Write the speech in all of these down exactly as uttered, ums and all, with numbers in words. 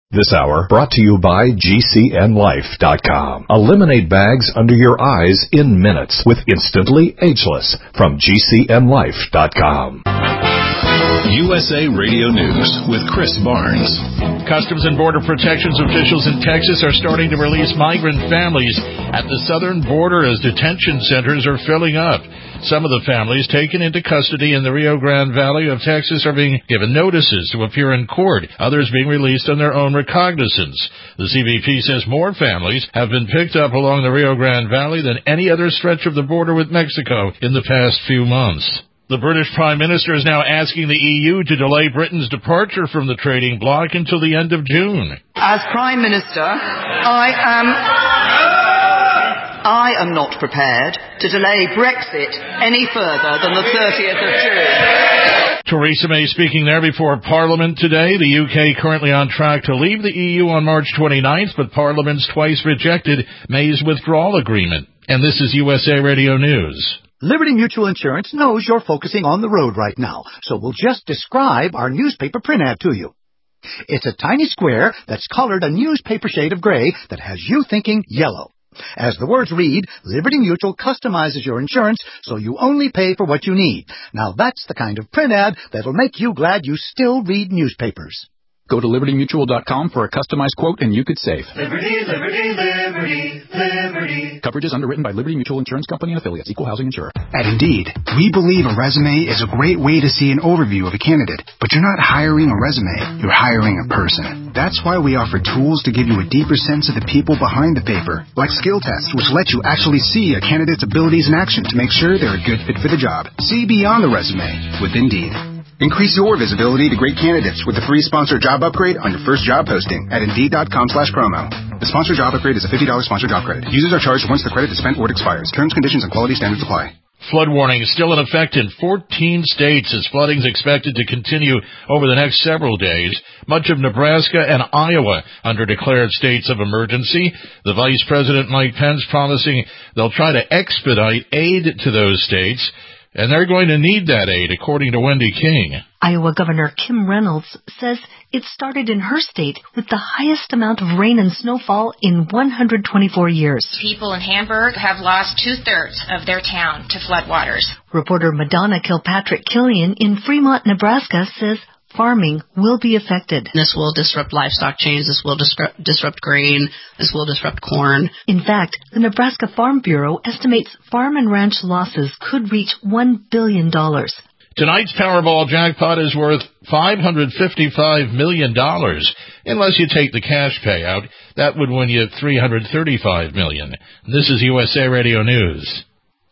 This hour brought to you by G C N Life dot com. Eliminate bags under your eyes in minutes with Instantly Ageless from G C N Life dot com. U S A Radio News with Chris Barnes. Customs and Border Protection's officials in Texas are starting to release migrant families at the southern border as detention centers are filling up. Some of the families taken into custody in the Rio Grande Valley of Texas are being given notices to appear in court, others being released on their own recognizance. The C B P says more families have been picked up along the Rio Grande Valley than any other stretch of the border with Mexico in the past few months. The British Prime Minister is now asking the E U to delay Britain's departure from the trading bloc until the end of June. As Prime Minister, I am... I am not prepared to delay Brexit any further than the thirtieth of June. Theresa May speaking there before Parliament today. The U K currently on track to leave the E U on March twenty-ninth, but Parliament's twice rejected May's withdrawal agreement. And this is U S A Radio News. Liberty Mutual Insurance knows you're focusing on the road right now, so we'll just describe our newspaper print ad to you. It's a tiny square that's colored a newspaper shade of gray that has you thinking yellow. As the words read, Liberty Mutual customizes your insurance so you only pay for what you need. Now that's the kind of print ad that'll make you glad you still read newspapers. Go to Liberty Mutual dot com for a customized quote and you could save. Liberty, Liberty, Liberty, Liberty. Coverage is underwritten by Liberty Mutual Insurance Company and affiliates. Equal housing insurer. At Indeed, we believe a resume is a great way to see an overview of a candidate. But you're not hiring a resume. You're hiring a person. That's why we offer tools to give you a deeper sense of the people behind the paper, like skill tests, which let you actually see a candidate's abilities in action to make sure they're a good fit for the job. See beyond the resume with Indeed. Increase your visibility to great candidates with the free sponsored job upgrade on your first job posting at Indeed dot com slash promo. The sponsored job upgrade is a fifty dollars sponsored job credit. Users are charged once the credit is spent or it expires. Terms, conditions, and quality standards apply. Flood warning is still in effect in fourteen states as flooding is expected to continue over the next several days. Much of Nebraska and Iowa under declared states of emergency. The Vice President Mike Pence promising they'll try to expedite aid to those states. And they're going to need that aid, according to Wendy King. Iowa Governor Kim Reynolds says it started in her state with the highest amount of rain and snowfall in one hundred twenty-four years. People in Hamburg have lost two-thirds of their town to floodwaters. Reporter Madonna Kilpatrick Killian in Fremont, Nebraska says farming will be affected. This will disrupt livestock chains. This will disrupt, disrupt grain. This will disrupt corn. In fact, the Nebraska Farm Bureau estimates farm and ranch losses could reach one billion dollars. Tonight's Powerball jackpot is worth five hundred fifty-five million dollars. Unless you take the cash payout, that would win you three hundred thirty-five million dollars. This is U S A Radio News.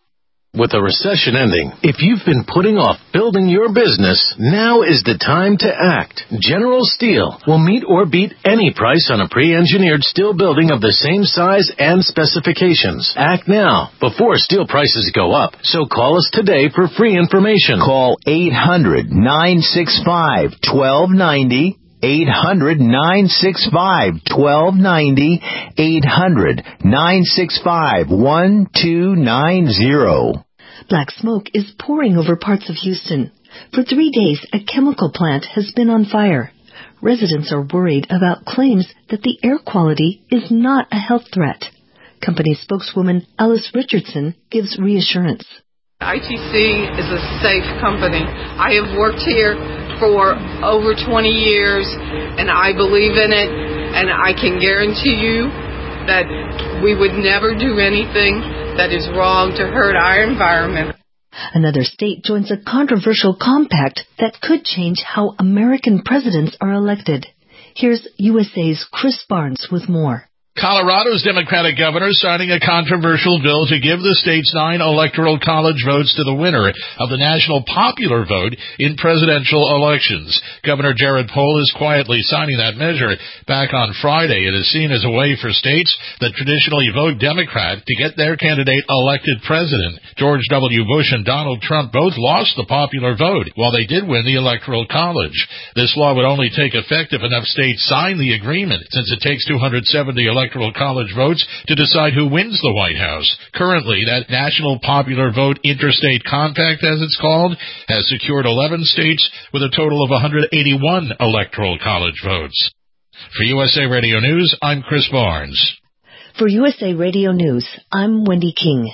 With a recession ending, if you've been putting off building your business, now is the time to act. General Steel will meet or beat any price on a pre-engineered steel building of the same size and specifications. Act now, before steel prices go up. So call us today for free information. Call eight hundred, nine six five, one two nine zero. eight hundred, nine six five, one two nine zero. eight hundred, nine six five, one two nine zero. Black smoke is pouring over parts of Houston. For three days, a chemical plant has been on fire. Residents are worried about claims that the air quality is not a health threat. Company spokeswoman Alice Richardson gives reassurance. I T C is a safe company. I have worked here for over twenty years, and I believe in it, and I can guarantee you that we would never do anything that is wrong to hurt our environment. Another state joins a controversial compact that could change how American presidents are elected. Here's U S A's Chris Barnes with more. Colorado's Democratic governor signing a controversial bill to give the state's nine electoral college votes to the winner of the national popular vote in presidential elections. Governor Jared Pohl is quietly signing that measure. Back on Friday, it is seen as a way for states that traditionally vote Democrat to get their candidate elected president. George W. Bush and Donald Trump both lost the popular vote, while they did win the electoral college. This law would only take effect if enough states sign the agreement, since it takes two hundred seventy electoral college votes to decide who wins the White House. Currently, that National Popular Vote Interstate Compact, as it's called, has secured eleven states with a total of one hundred eighty-one electoral college votes. For U S A Radio News, I'm Chris Barnes. For U S A Radio News, I'm Wendy King.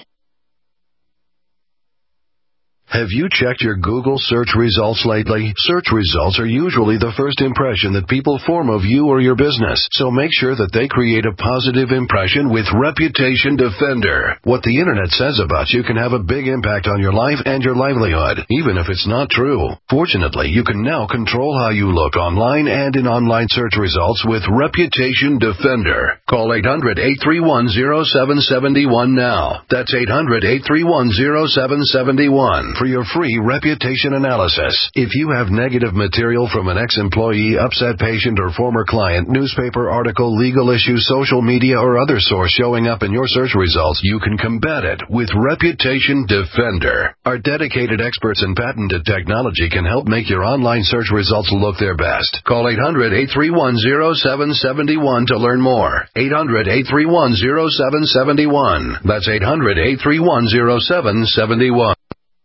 Have you checked your Google search results lately? Search results are usually the first impression that people form of you or your business, so make sure that they create a positive impression with Reputation Defender. What the Internet says about you can have a big impact on your life and your livelihood, even if it's not true. Fortunately, you can now control how you look online and in online search results with Reputation Defender. Call eight hundred, eight three one, zero seven seven one now. That's eight hundred, eight three one, zero seven seven one. For your free reputation analysis. If you have negative material from an ex-employee, upset patient, or former client, newspaper article, legal issue, social media, or other source showing up in your search results, you can combat it with Reputation Defender. Our dedicated experts in patented technology can help make your online search results look their best. Call eight hundred, eight three one, zero seven seven one to learn more. eight hundred, eight three one, zero seven seven one. That's eight hundred, eight three one, zero seven seven one.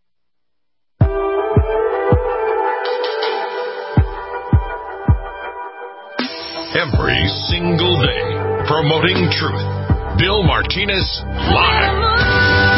Every single day, promoting truth. Bill Martinez Live.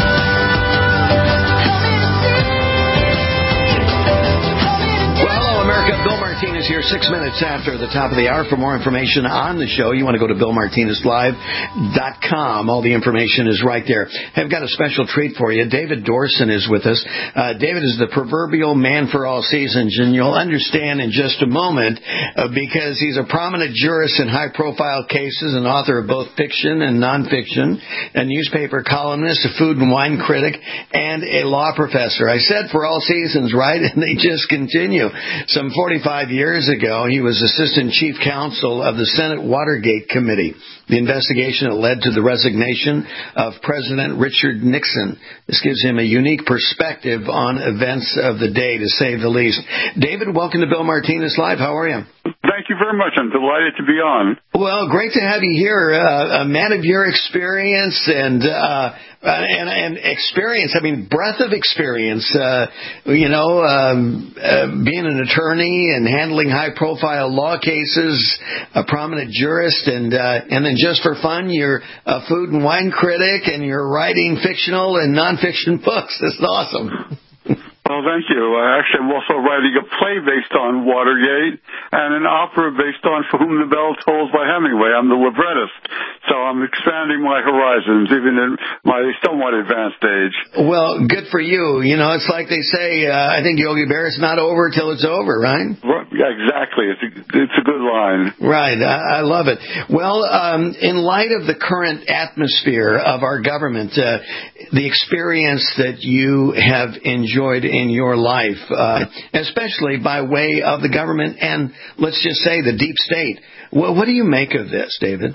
America, Bill Martinez here, six minutes after the top of the hour. For more information on the show, you want to go to bill martinez live dot com. All the information is right there. I've got a special treat for you. David Dorson is with us. Uh, David is the proverbial man for all seasons, and you'll understand in just a moment uh, because he's a prominent jurist in high-profile cases, an author of both fiction and nonfiction, a newspaper columnist, a food and wine critic, and a law professor. I said for all seasons, right? And they just continue. Some forty-five years ago, he was assistant chief counsel of the Senate Watergate Committee, the investigation that led to the resignation of President Richard Nixon. This gives him a unique perspective on events of the day, to say the least. David, welcome to Bill Martinez Live. How are you? Thank you very much. I'm delighted to be on. Well, great to have you here. Uh, a man of your experience and uh, and, and experience. I mean, breadth of experience. Uh, you know, um, uh, being an attorney and handling high-profile law cases, a prominent jurist, and uh, and then just for fun, you're a food and wine critic, and you're writing fictional and nonfiction books. That's awesome. Well, thank you. Uh, actually, I'm also writing a play based on Watergate and an opera based on For Whom the Bell Tolls by Hemingway. I'm the librettist, so I'm expanding my horizons, even in my somewhat advanced age. Well, good for you. You know, it's like they say, uh, I think Yogi Bear, it's not over till it's over, right? Right, yeah, exactly. It's a, it's a good line. Right. I, I love it. Well, um, in light of the current atmosphere of our government, uh, the experience that you have enjoyed in your life, uh, especially by way of the government and, let's just say, the deep state. Well, what do you make of this, David?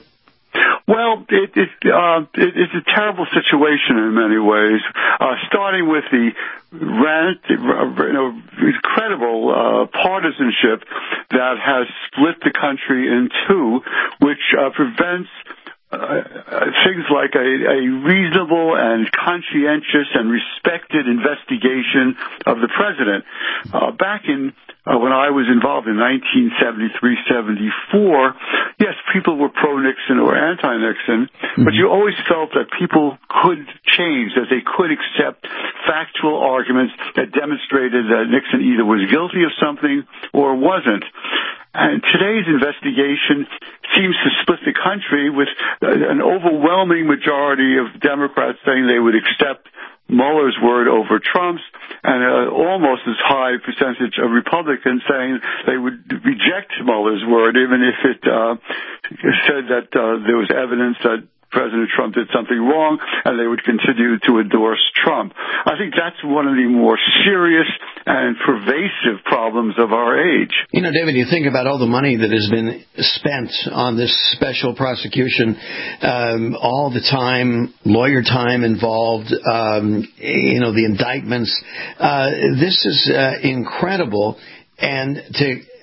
Well, it, it, uh, it, it's a terrible situation in many ways, uh, starting with the rant, you know, incredible uh, partisanship that has split the country in two, which uh, prevents Uh, things like a, a reasonable and conscientious and respected investigation of the president. Uh, back in uh, when I was involved in nineteen seventy-three seventy-four, yes, people were pro-Nixon or anti-Nixon, mm-hmm. but you always felt that people could change, that they could accept factual arguments that demonstrated that Nixon either was guilty of something or wasn't. And today's investigation seems to split the country with an overwhelming majority of Democrats saying they would accept Mueller's word over Trump's, and uh, almost as high percentage of Republicans saying they would reject Mueller's word, even if it uh, said that uh, there was evidence that President Trump did something wrong, and they would continue to endorse Trump. I think that's one of the more serious and pervasive problems of our age. You know, David, you think about all the money that has been spent on this special prosecution, um, all the time, lawyer time involved, um, you know, the indictments. Uh, this is uh, incredible. And to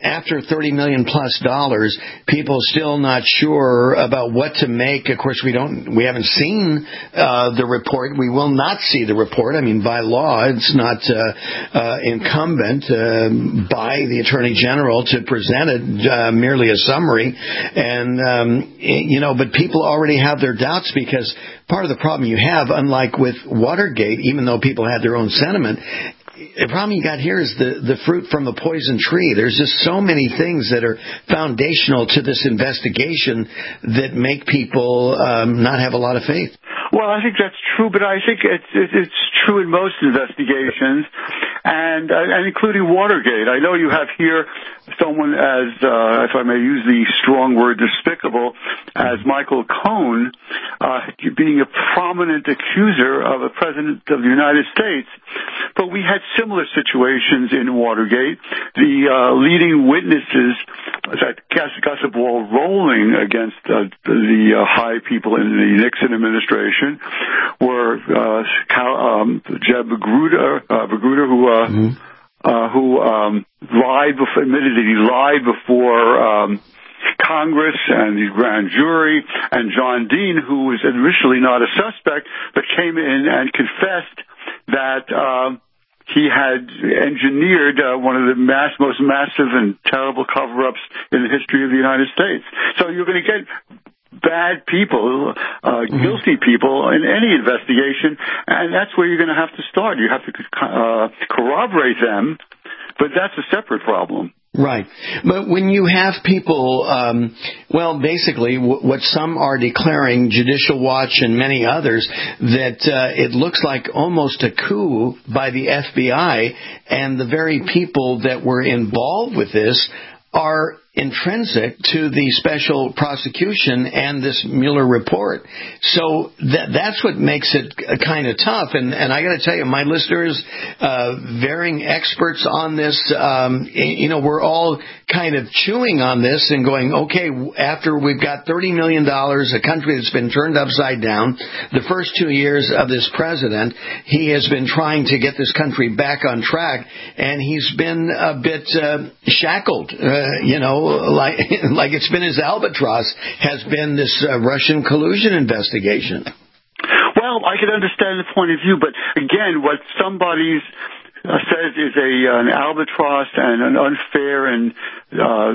after thirty million plus dollars, people still not sure about what to make. Of course, we don't, we haven't seen uh, the report. We will not see the report. I mean, by law, it's not uh, uh, incumbent uh, by the Attorney General to present it, uh, merely a summary. And, um, you know, but people already have their doubts because part of the problem you have, unlike with Watergate, even though people had their own sentiment, the problem you got here is the, the fruit from the poison tree. There's just so many things that are foundational to this investigation that make people um, not have a lot of faith. Well, I think that's true, but I think it's it's true in most investigations, and uh, and including Watergate. I know you have here someone as, uh, if I may use the strong word despicable, as Michael Cohen, uh, being a prominent accuser of a president of the United States. But we had similar situations in Watergate. The uh, leading witnesses that got the ball rolling against uh, the uh, high people in the Nixon administration were uh, Cal, um, Jeb Magruder, uh, Magruder who uh, mm-hmm. uh, who um, lied before, admitted that he lied before um, Congress and the grand jury, and John Dean, who was initially not a suspect, but came in and confessed that uh, he had engineered uh, one of the mass, most massive and terrible cover-ups in the history of the United States. So you're going to get bad people, uh, mm-hmm. guilty people in any investigation, and that's where you're going to have to start. You have to uh, corroborate them, but that's a separate problem. Right. But when you have people, um, well, basically w- what some are declaring, Judicial Watch and many others, that uh, it looks like almost a coup by the F B I, and the very people that were involved with this are intrinsic to the special prosecution and this Mueller report. So that, that's what makes it kind of tough. And, and I got to tell you, my listeners, uh, varying experts on this, um, you know, we're all kind of chewing on this and going, okay, after we've got thirty million dollars, a country that's been turned upside down, the first two years of this president, he has been trying to get this country back on track, and he's been a bit uh, shackled, uh, you know, like like it's been his albatross, has been this uh, Russian collusion investigation. Well, I can understand the point of view, but again, what somebody's uh, says is a an albatross and an unfair and uh,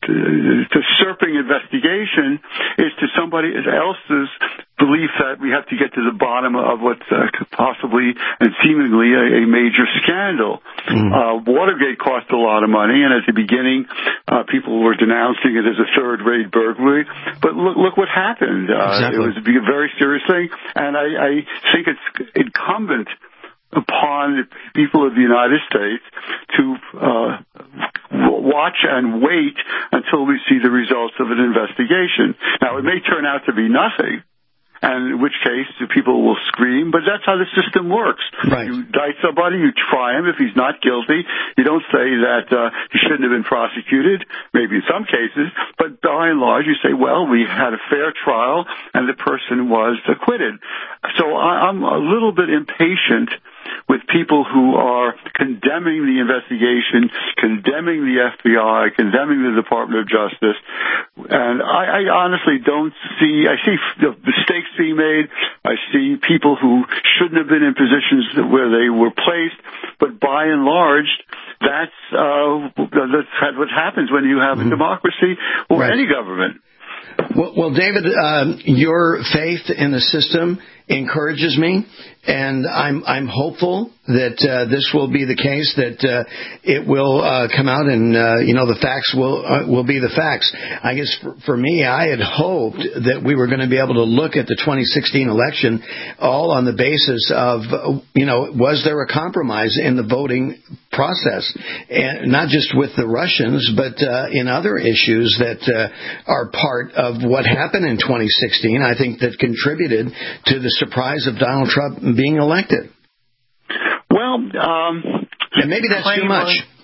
usurping investigation is to somebody else's belief that we have to get to the bottom of what's uh, possibly and seemingly a, a major scandal. Mm. Uh, Watergate cost a lot of money, and at the beginning, uh, people were denouncing it as a third-rate burglary. But look, look what happened. Uh, exactly. It was a very serious thing, and I, I think it's incumbent upon the people of the United States to uh, watch and wait until we see the results of an investigation. Now, it may turn out to be nothing, and in which case the people will scream, but that's how the system works. Right. You indict somebody, you try him. If he's not guilty, you don't say that uh, he shouldn't have been prosecuted, maybe in some cases, but by and large you say, well, we had a fair trial and the person was acquitted. So I, I'm a little bit impatient with people who are condemning the investigation, condemning the F B I, condemning the Department of Justice. And I, I honestly don't see, I see mistakes being made. I see people who shouldn't have been in positions where they were placed. But by and large, that's, uh, that's what happens when you have mm-hmm. a democracy or right. any government. Well, well David, uh, your faith in the system encourages me, and I'm I'm hopeful that uh, this will be the case, that uh, it will uh, come out and, uh, you know, the facts will uh, will be the facts. I guess for, for me, I had hoped that we were going to be able to look at the twenty sixteen election all on the basis of, you know, was there a compromise in the voting process, and not just with the Russians, but uh, in other issues that uh, are part of what happened in twenty sixteen, I think that contributed to the surprise of Donald Trump being elected. Well, um, and maybe that's too much.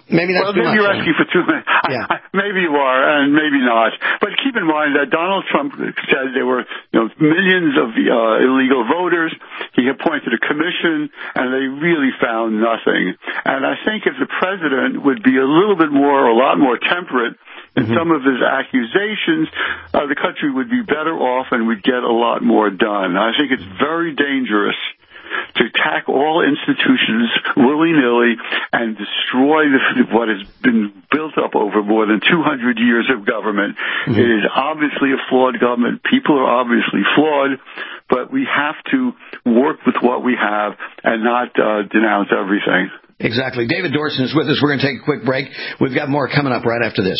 Maybe that's well, too maybe much. you're asking for too many. Yeah. I, I, maybe you are, and maybe not. But keep in mind that Donald Trump said there were you know, millions of uh, illegal voters. He appointed a commission, and they really found nothing. And I think if the president would be a little bit more, or a lot more temperate in mm-hmm. some of his accusations, uh, the country would be better off and we'd get a lot more done. I think it's very dangerous to attack all institutions willy-nilly and destroy the, what has been built up over more than two hundred years of government. Mm-hmm. It is obviously a flawed government. People are obviously flawed, but we have to work with what we have and not uh, denounce everything. Exactly. David Dorson is with us. We're going to take a quick break. We've got more coming up right after this.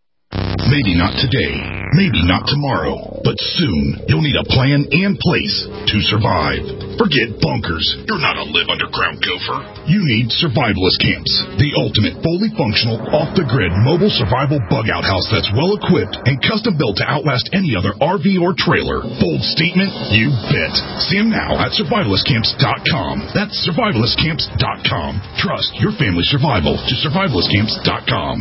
Maybe not today, maybe not tomorrow, but soon you'll need a plan and place to survive. Forget bunkers. You're not a live underground gopher. You need survivalist camps, the ultimate fully functional, off-the-grid mobile survival bug-out house that's well-equipped and custom-built to outlast any other R V or trailer. Bold statement? You bet. See them now at survivalist camps dot com. That's survivalist camps dot com. Trust your family's survival to survivalist camps dot com.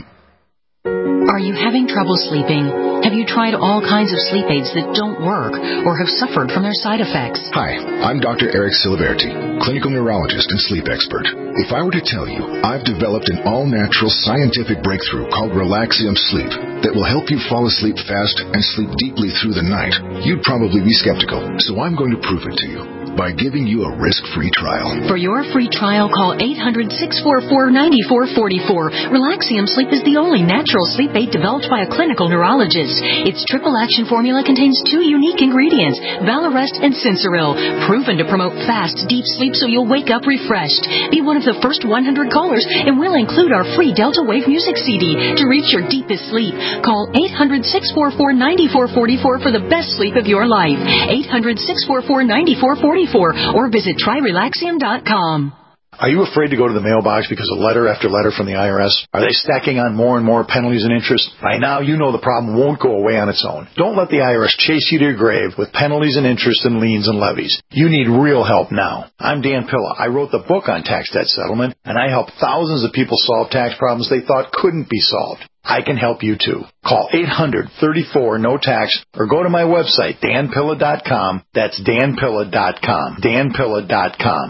Are you having trouble sleeping? Have you tried all kinds of sleep aids that don't work or have suffered from their side effects? Hi, I'm Doctor Eric Siliverti, clinical neurologist and sleep expert. If I were to tell you I've developed an all-natural scientific breakthrough called Relaxium Sleep that will help you fall asleep fast and sleep deeply through the night, you'd probably be skeptical. So I'm going to prove it to you by giving you a risk-free trial. For your free trial, call eight hundred, six four four, nine four four four. Relaxium Sleep is the only natural sleep aid developed by a clinical neurologist. Its triple-action formula contains two unique ingredients, Valarest and Sensoril, proven to promote fast, deep sleep so you'll wake up refreshed. Be one of the first one hundred callers, and we'll include our free Delta Wave music C D to reach your deepest sleep. Call eight hundred, six four four, nine four four four for the best sleep of your life. eight hundred, six four four, nine four four four or visit try relaxium dot com. Are you afraid to go to the mailbox because of letter after letter from the I R S? Are they stacking on more and more penalties and interest? By now, you know the problem won't go away on its own. Don't let the I R S chase you to your grave with penalties and interest and liens and levies. You need real help now. I'm Dan Pilla. I wrote the book on tax debt settlement, and I help thousands of people solve tax problems they thought couldn't be solved. I can help you too. Call eight hundred, thirty-four, no tax or go to my website, dan pilla dot com. That's dan pilla dot com. dan pilla dot com.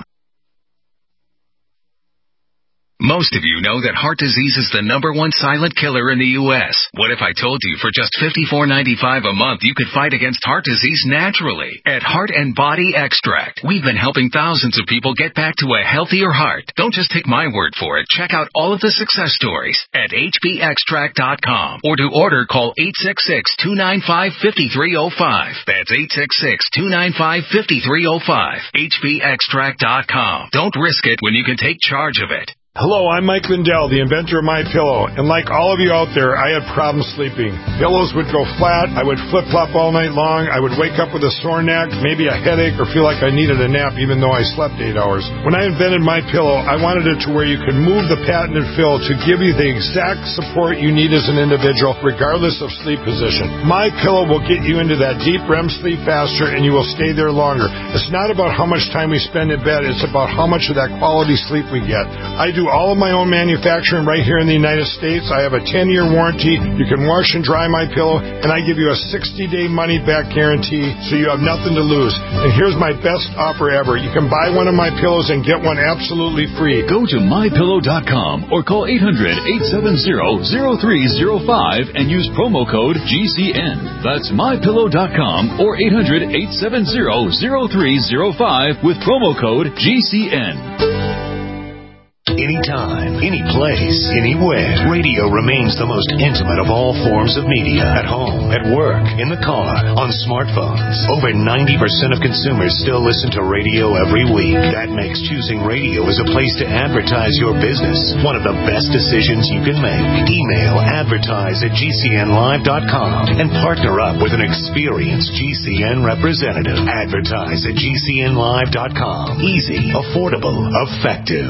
Most of you know that heart disease is the number one silent killer in the U S What if I told you for just fifty-four ninety-five a month you could fight against heart disease naturally? At Heart and Body Extract, we've been helping thousands of people get back to a healthier heart. Don't just take my word for it. Check out all of the success stories at h b extract dot com or to order call eight six six, two nine five, five three zero five. That's eight six six, two nine five, five three zero five. h b extract dot com. Don't risk it when you can take charge of it. Hello, I'm Mike Lindell, the inventor of MyPillow, and like all of you out there, I had problems sleeping. Pillows would go flat, I would flip-flop all night long, I would wake up with a sore neck, maybe a headache, or feel like I needed a nap even though I slept eight hours. When I invented MyPillow, I wanted it to where you could move the patented fill to give you the exact support you need as an individual, regardless of sleep position. MyPillow will get you into that deep R E M sleep faster, and you will stay there longer. It's not about how much time we spend in bed, it's about how much of that quality sleep we get. I do all of my own manufacturing right here in the United States. I have a ten-year warranty. You can wash and dry my pillow, and I give you a sixty-day money-back guarantee, so you have nothing to lose. And here's my best offer ever. You can buy one of my pillows and get one absolutely free. Go to my pillow dot com or call eight hundred, eight seven zero, zero three zero five and use promo code G C N. That's my pillow dot com or eight hundred, eight seven zero, zero three zero five with promo code G C N. Anytime, any place, anywhere. Radio remains the most intimate of all forms of media. At home, at work, in the car, on smartphones. Over ninety percent of consumers still listen to radio every week. That makes choosing radio as a place to advertise your business one of the best decisions you can make. Email advertise at g c n live dot com and partner up with an experienced G C N representative. Advertise at g c n live dot com. Easy, affordable, effective.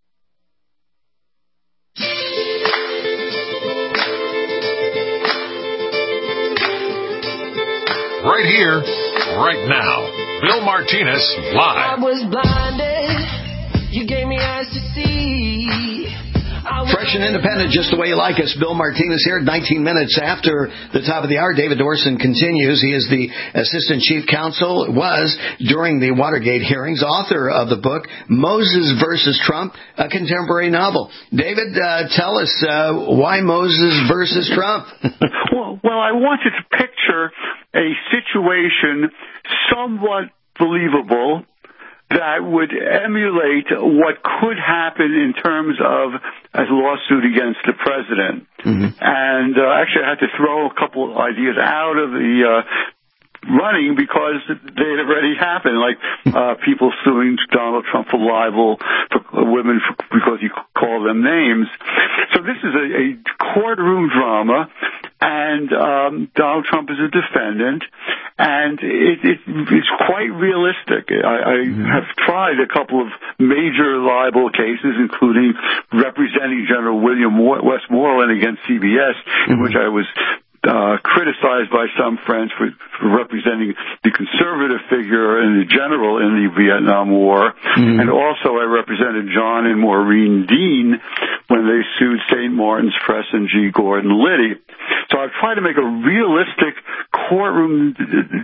Right here, right now. Bill Martinez, live. I was blinded. You gave me eyes to see. Fresh Fresh and independent, just the way you like us. Bill Martinez here, nineteen minutes after the top of the hour. David Dorson continues. He is the Assistant Chief Counsel, was during the Watergate hearings, author of the book Moses versus Trump, a contemporary novel. David, uh, tell us uh, why Moses versus Trump? well, well, I wanted to picture a situation somewhat believable that would emulate what could happen in terms of a lawsuit against the president. Mm-hmm. And uh, actually, I had to throw a couple of ideas out of the uh, running because they had already happened, like uh, people suing Donald Trump for libel for women for, because he called them names. So this is a, a courtroom drama, and um, Donald Trump is a defendant, and it, it, it's quite realistic. I, I mm-hmm. have tried a couple of major libel cases, including representing General William Westmoreland against C B S, mm-hmm. in which I was Uh, criticized by some friends for, for representing the conservative figure and the general in the Vietnam War. Mm-hmm. And also I represented John and Maureen Dean when they sued Saint Martin's Press and G. Gordon Liddy. So I tried to make a realistic courtroom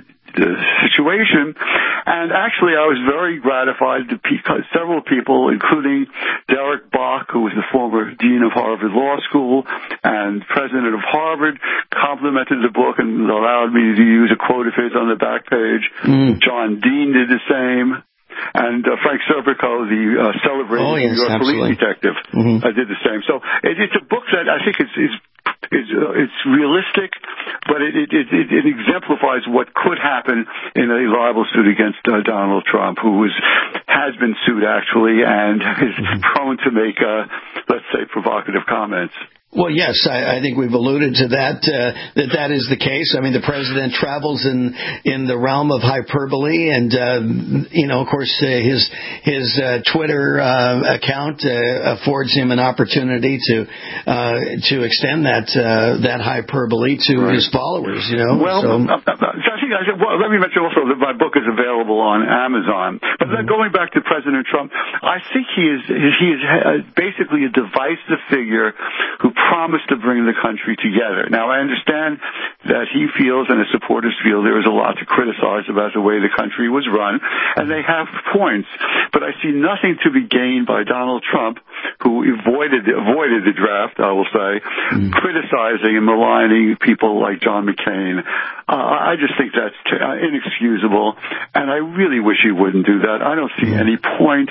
situation, and actually I was very gratified to several people, including Derek Bach, who was the former dean of Harvard Law School and president of Harvard, complimented the book and allowed me to use a quote of his on the back page. Mm. John Dean did the same. And uh, Frank Serpico, the uh, celebrated oh, yes, New York absolutely. police detective, mm-hmm. uh, did the same. So it, it's a book that I think is, is It's, uh, it's realistic, but it, it, it, it exemplifies what could happen in a libel suit against uh, Donald Trump, who is, has been sued actually and is mm-hmm. prone to make, uh, let's say, provocative comments. Well, yes, I, I think we've alluded to that, uh, that that is the case. I mean, the president travels in, in the realm of hyperbole, and, uh, you know, of course, uh, his, his, uh, Twitter, uh, account, uh, affords him an opportunity to, uh, to extend that, uh, that hyperbole to right. his followers, you know. Well, so, uh, I think I said, well, let me mention also that my book is available on Amazon. But then going back to President Trump, I think he is, he is basically a divisive figure who promised to bring the country together. Now, I understand that he feels and his supporters feel there is a lot to criticize about the way the country was run, and they have points. But I see nothing to be gained by Donald Trump, who avoided avoided the draft, I will say, mm. criticizing and maligning people like John McCain. Uh, I just think that's t- uh, inexcusable, and I really wish he wouldn't do that. I don't see any point,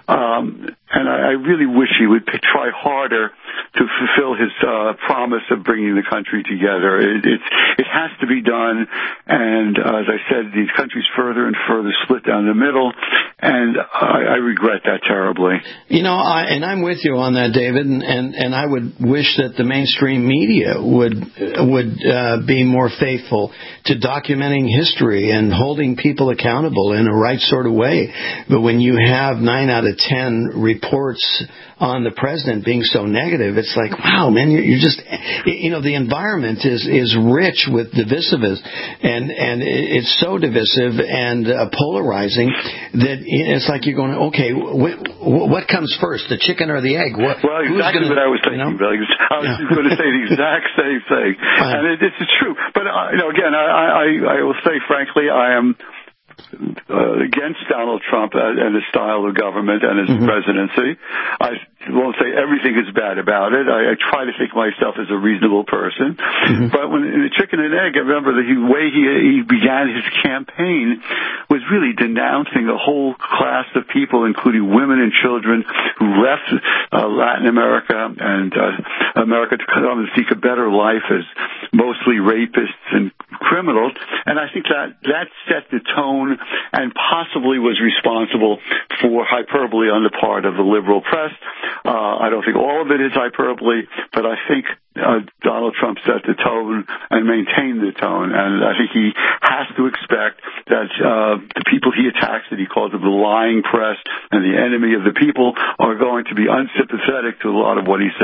um, and I, I really wish he would p- try harder to fulfill his uh, promise of bringing the country together. It, it's, it has to be done, and uh, as I said, the country's further and further split down the middle, and I, I regret that terribly. You know, I, and I'm with you on that, David, and, and, and I would wish that the mainstream media would would uh, be more faithful to documenting history and holding people accountable in a right sort of way. But when you have nine out of ten reports on the president being so negative, it's like, wow, man, you're, you're just, you know, the environment is, is rich with divisiveness, and, and it's so divisive and uh, polarizing that it's like you're going, okay, wh- what comes first, the chicken or the egg? What, well, exactly gonna, what I was thinking, you know? Bill. I was yeah. going to say the exact same thing. Uh, and it, it's true. But, uh, you know, again, I, I, I will say, frankly, I am Uh, against Donald Trump and his style of government and his mm-hmm. presidency. I won't say everything is bad about it. I, I try to think myself as a reasonable person. Mm-hmm. But when in the chicken and egg, I remember the way he, he began his campaign was really denouncing a whole class of people, including women and children, who left uh, Latin America and uh, America to come and seek a better life as mostly rapists and criminals. And I think that that set the tone and possibly was responsible for hyperbole on the part of the liberal press. Uh, I don't think all of it is hyperbole, but I think uh, Donald Trump set the tone and maintained the tone. And I think he has to expect that uh, the people he attacks, that he calls the lying press and the enemy of the people, are going to be unsympathetic to a lot of what he says.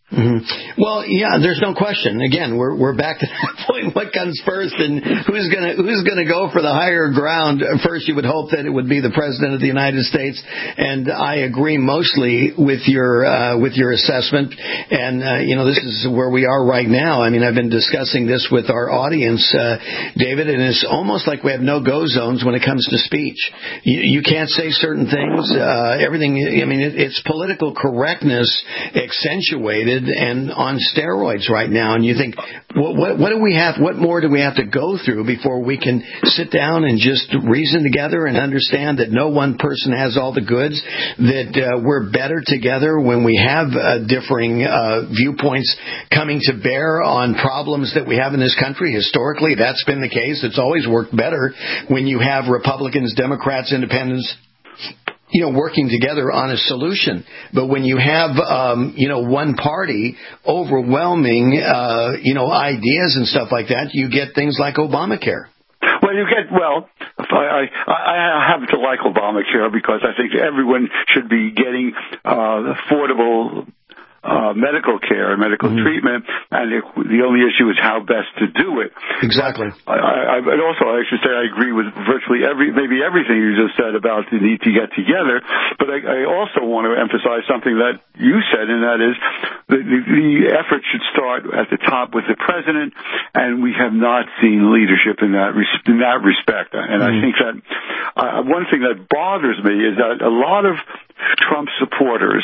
Mm-hmm. Well, yeah, there's no question. Again, we're we're back to that point. What comes first, and who's gonna who's gonna go for the higher ground first? You would hope that it would be the President of the United States, and I agree mostly with your uh, with your assessment. And uh, you know, this is where we are right now. I mean, I've been discussing this with our audience, uh, David, and it's almost like we have no go zones when it comes to speech. You, you can't say certain things. Uh, everything. I mean, it, it's political correctness accentuated and on steroids right now. And you think, what, what, what do we have? What more do we have to go through before we can sit down and just reason together and understand that no one person has all the goods? That uh, we're better together when we have uh, differing uh, viewpoints coming to bear on problems that we have in this country. Historically, that's been the case. It's always worked better when you have Republicans, Democrats, Independents, you know, working together on a solution. But when you have, um, you know, one party overwhelming, uh, you know, ideas and stuff like that, you get things like Obamacare. Well, you get, well, I, I, I happen to like Obamacare because I think everyone should be getting uh, affordable Uh, medical care and medical mm-hmm. treatment, and it, the only issue is how best to do it. Exactly. I, I, and also, I should say I agree with virtually every, maybe everything you just said about the need to get together, but I, I also want to emphasize something that you said, and that is the, the, the effort should start at the top with the president, and we have not seen leadership in that, res- in that respect. And mm-hmm. I think that uh, one thing that bothers me is that a lot of Trump supporters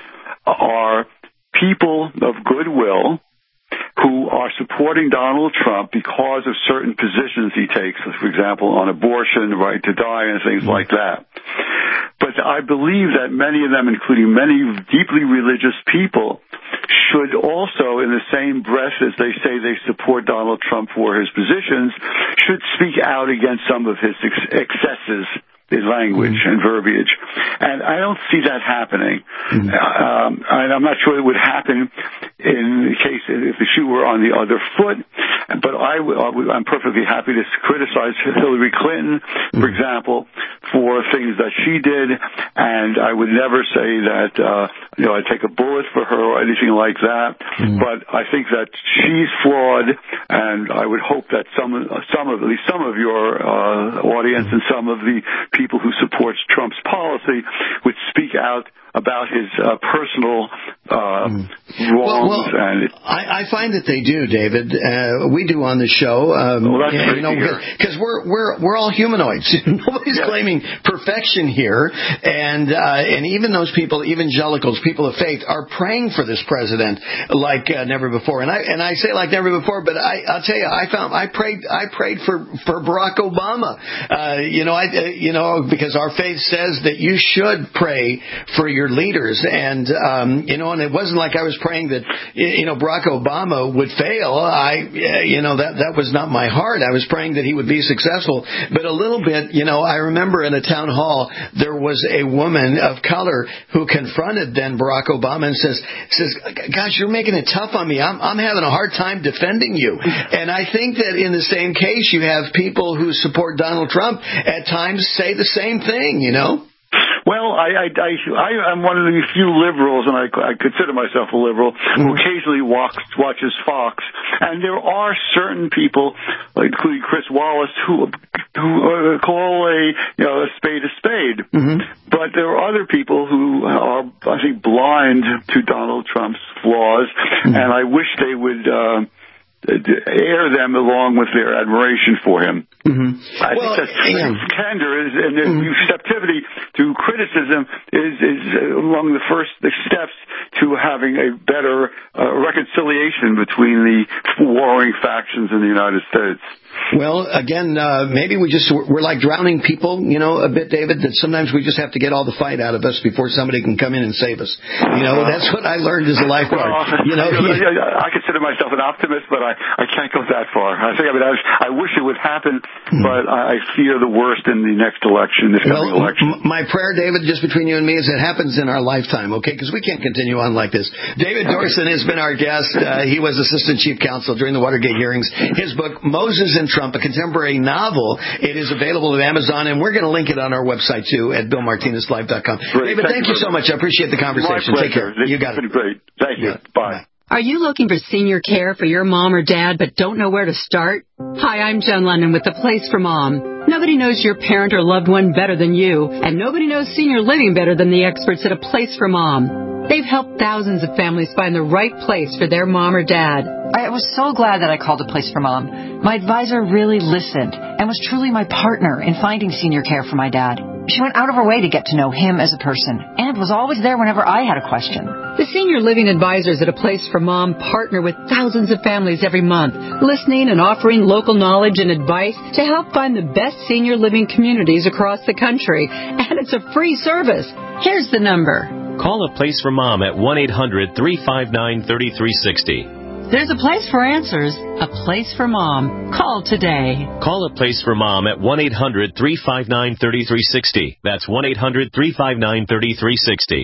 are people of goodwill who are supporting Donald Trump because of certain positions he takes, for example, on abortion, right to die, and things like that. But I believe that many of them, including many deeply religious people, should also, in the same breath as they say they support Donald Trump for his positions, should speak out against some of his ex- excesses in language mm-hmm. and verbiage. And I don't see that happening. Mm-hmm. Um, and I'm not sure it would happen in the case if the shoe were on the other foot. But I, I'm perfectly happy to criticize Hillary Clinton, mm-hmm. for example, for things that she did. And I would never say that, uh, you know, I'd take a bullet for her or anything like that. Mm-hmm. But I think that she's flawed, and I would hope that some, some of, at least some of your uh, audience and some of the people who supports Trump's policy would speak out about his uh, personal uh, mm. wrongs. Well, well and it, I, I find that they do, David. Uh, we do on the show. Um, well, that's you know, because we're we're we're all humanoids. Nobody's yes. claiming perfection here, and uh, and even those people, evangelicals, people of faith, are praying for this president like uh, never before. And I and I say like never before, but I, I'll tell you, I found I prayed I prayed for for Barack Obama. Uh, you know, I uh, you know because our faith says that you should pray for your leaders, and um, you know, and it wasn't like I was praying that you know Barack Obama would fail. I, you know, that that was not my heart. I was praying that he would be successful. But a little bit, you know, I remember in a town hall there was a woman of color who confronted then Barack Obama and says, says, "Gosh, you're making it tough on me. I'm I'm having a hard time defending you." And I think that in the same case, you have people who support Donald Trump at times say the same thing. You know. Well, I, I, I, I am one of the few liberals, and I, I consider myself a liberal, mm-hmm. who occasionally walks, watches Fox. And there are certain people, including Chris Wallace, who who uh, call a you know a spade a spade. Mm-hmm. But there are other people who are, I think, blind to Donald Trump's flaws, mm-hmm. and I wish they would Uh, air them along with their admiration for him. Mm-hmm. I well, think that yeah. candor is, and mm-hmm. receptivity to criticism is, is among the first steps to having a better uh, reconciliation between the warring factions in the United States. Well, again, uh, maybe we just, we're like drowning people, you know, a bit, David, that sometimes we just have to get all the fight out of us before somebody can come in and save us. You know, that's what I learned as a lifeguard. Well, you know, I could consider myself an optimist, but I, I can't go that far. I think I mean I, I wish it would happen, but I, I fear the worst in the next election, this coming well, election. M- my prayer, David, just between you and me, is it happens in our lifetime, okay? Because we can't continue on like this. David Dorson has been our guest. Uh, he was Assistant Chief Counsel during the Watergate hearings. His book, Moses and Trump, a contemporary novel, it is available at Amazon, and we're going to link it on our website, too, at bill martinez live dot com. Great. David, thank, thank you so much. I appreciate the conversation. My Take care. This You got has it. been great. Thank you. Yeah. Bye. Are you looking for senior care for your mom or dad but don't know where to start? Hi, I'm Jen London with The Place for Mom. Nobody knows your parent or loved one better than you, and nobody knows senior living better than the experts at A Place for Mom. They've helped thousands of families find the right place for their mom or dad. I was so glad that I called A Place for Mom. My advisor really listened and was truly my partner in finding senior care for my dad. She went out of her way to get to know him as a person and was always there whenever I had a question. The senior living advisors at A Place for Mom partner with thousands of families every month, listening and offering local knowledge and advice to help find the best senior living communities across the country. And it's a free service. Here's the number. Call A Place for Mom at one eight hundred three five nine three three six zero. There's a place for answers, a place for mom. Call today. Call A Place for Mom at one eight hundred three five nine three three six zero. That's one eight hundred three five nine three three six zero.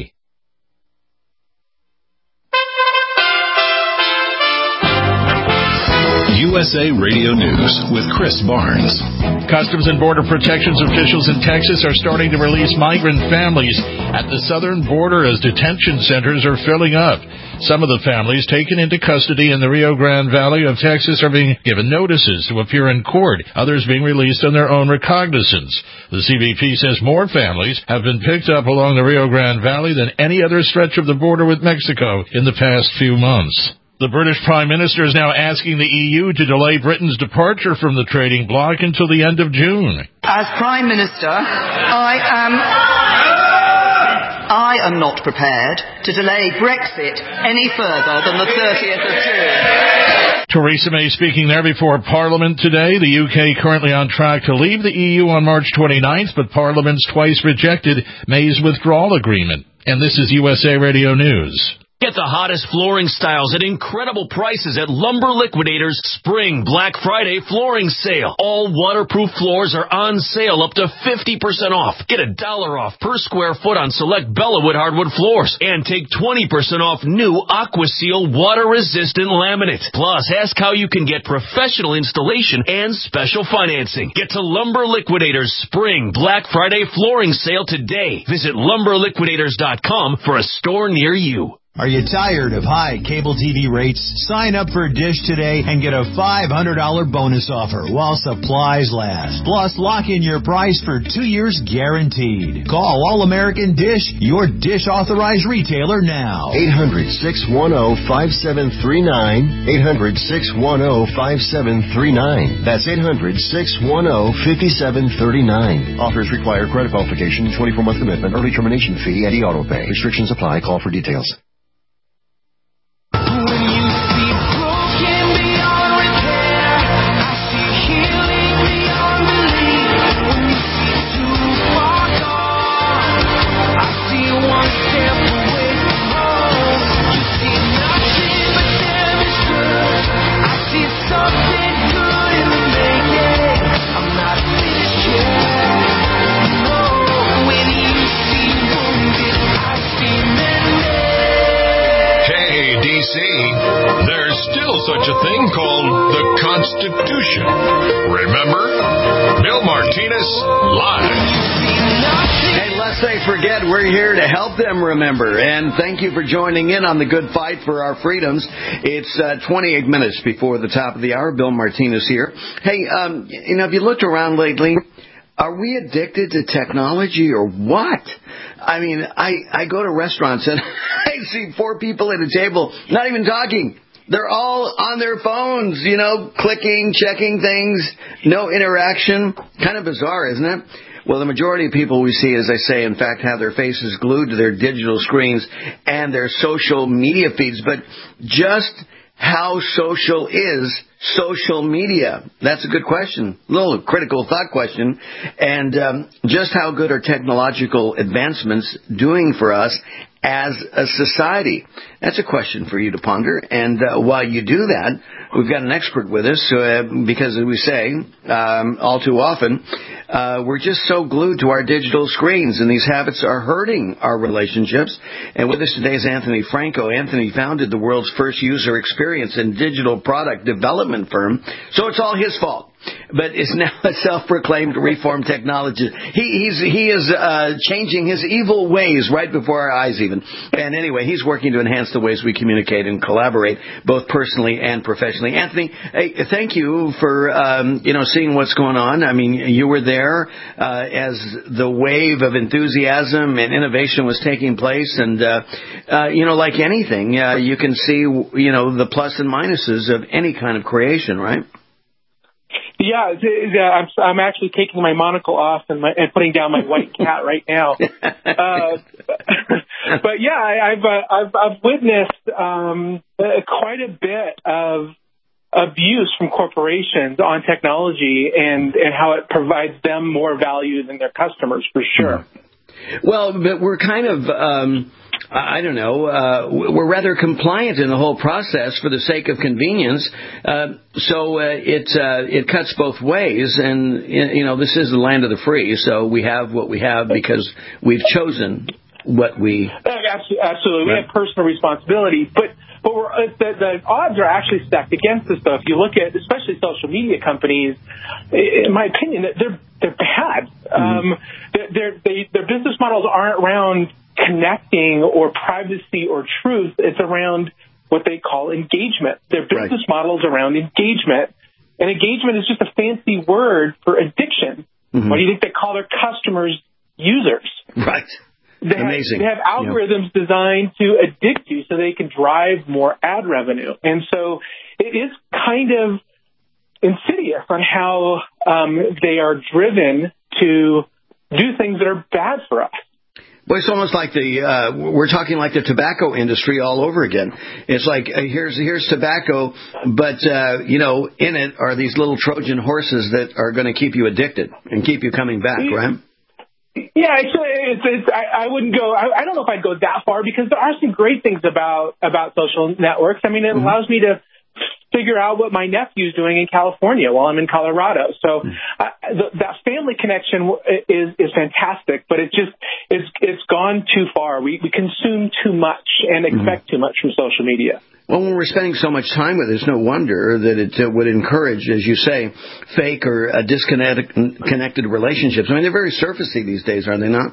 U S A Radio News with Chris Barnes. Customs and Border Protection's officials in Texas are starting to release migrant families at the southern border as detention centers are filling up. Some of the families taken into custody in the Rio Grande Valley of Texas are being given notices to appear in court, others being released on their own recognizance. The C B P says more families have been picked up along the Rio Grande Valley than any other stretch of the border with Mexico in the past few months. The British Prime Minister is now asking the E U to delay Britain's departure from the trading bloc until the end of June. As Prime Minister, I am... I am not prepared to delay Brexit any further than the thirtieth of June. Theresa May speaking there before Parliament today. The U K currently on track to leave the E U on March twenty-ninth, but Parliament's twice rejected May's withdrawal agreement. And this is U S A Radio News. Get the hottest flooring styles at incredible prices at Lumber Liquidators Spring Black Friday Flooring Sale. All waterproof floors are on sale up to fifty percent off. Get a dollar off per square foot on select Bellawood hardwood floors. And take twenty percent off new AquaSeal water-resistant laminate. Plus, ask how you can get professional installation and special financing. Get to Lumber Liquidators Spring Black Friday Flooring Sale today. Visit lumber liquidators dot com for a store near you. Are you tired of high cable T V rates? Sign up for Dish today and get a five hundred dollars bonus offer while supplies last. Plus, lock in your price for two years guaranteed. Call All-American Dish, your Dish authorized retailer now. eight hundred, six one zero, five seven three nine. eight hundred, six one zero, five seven three nine. That's eight hundred, six one zero, five seven three nine. Offers require credit qualification, twenty-four month commitment, early termination fee, and e-auto pay. Restrictions apply. Call for details. There's still such a thing called the Constitution. Remember? Bill Martinez Live. Hey, lest they forget, we're here to help them remember. And thank you for joining in on the good fight for our freedoms. It's uh, twenty-eight minutes before the top of the hour. Bill Martinez here. Hey, um, you know, have you looked around lately? Are we addicted to technology or what? I mean, I, I go to restaurants and I see four people at a table, not even talking. They're all on their phones, you know, clicking, checking things, no interaction. Kind of bizarre, isn't it? Well, the majority of people we see, as I say, in fact, have their faces glued to their digital screens and their social media feeds. But just how social is social media? That's a good question. A little critical thought question. And um, just how good are technological advancements doing for us as a society? That's a question for you to ponder. And uh, while you do that, we've got an expert with us uh, because, as we say um, all too often, uh, we're just so glued to our digital screens, and these habits are hurting our relationships. And with us today is Anthony Franco. Anthony founded the world's first user experience and digital product development firm, so it's all his fault. But is now a self-proclaimed reformed technologist. He, he's, he is uh, changing his evil ways right before our eyes even. And anyway, he's working to enhance the ways we communicate and collaborate, both personally and professionally. Anthony, hey, thank you for um, you know seeing what's going on. I mean, you were there uh, as the wave of enthusiasm and innovation was taking place. And, uh, uh, you know, like anything, uh, you can see, you know, the plus and minuses of any kind of creation, right? Yeah, I'm, I'm actually taking my monocle off and, my, and putting down my white cat right now. Uh, but yeah, I, I've, uh, I've I've witnessed um, uh, quite a bit of abuse from corporations on technology and, and how it provides them more value than their customers, for sure. Well, but we're kind of. Um I don't know, uh, we're rather compliant in the whole process for the sake of convenience. Uh, so uh, it uh, it cuts both ways. And, you know, this is the land of the free. So we have what we have because we've chosen what we... Absolutely. Absolutely. We have personal responsibility. But but we're, uh, the, the odds are actually stacked against us, though. If you look at, especially social media companies, in my opinion, they're, they're bad. Mm-hmm. Um, they're, they, their business models aren't around connecting or privacy or truth. It's around what they call engagement. Their business right. models around engagement. And engagement is just a fancy word for addiction. Mm-hmm. What do you think they call their customers? Users. Right. They Amazing. Have, they have algorithms yep. designed to addict you so they can drive more ad revenue. And so it is kind of insidious on how um, they are driven to do things that are bad for us. Well, it's almost like the uh, we're talking like the tobacco industry all over again. It's like uh, here's here's tobacco, but uh, you know, in it are these little Trojan horses that are going to keep you addicted and keep you coming back, right? Yeah, it's, it's, it's, I, I wouldn't go. I, I don't know if I'd go that far because there are some great things about about social networks. I mean, it mm-hmm. allows me to figure out what my nephew's doing in California while I'm in Colorado. So uh, th- that family connection is is fantastic, but it just it's it's gone too far. We we consume too much and expect mm-hmm. too much from social media. Well, when we're spending so much time with it, it's no wonder that it uh, would encourage, as you say, fake or uh, disconnected connected relationships. I mean, they're very surfacey these days, are they not?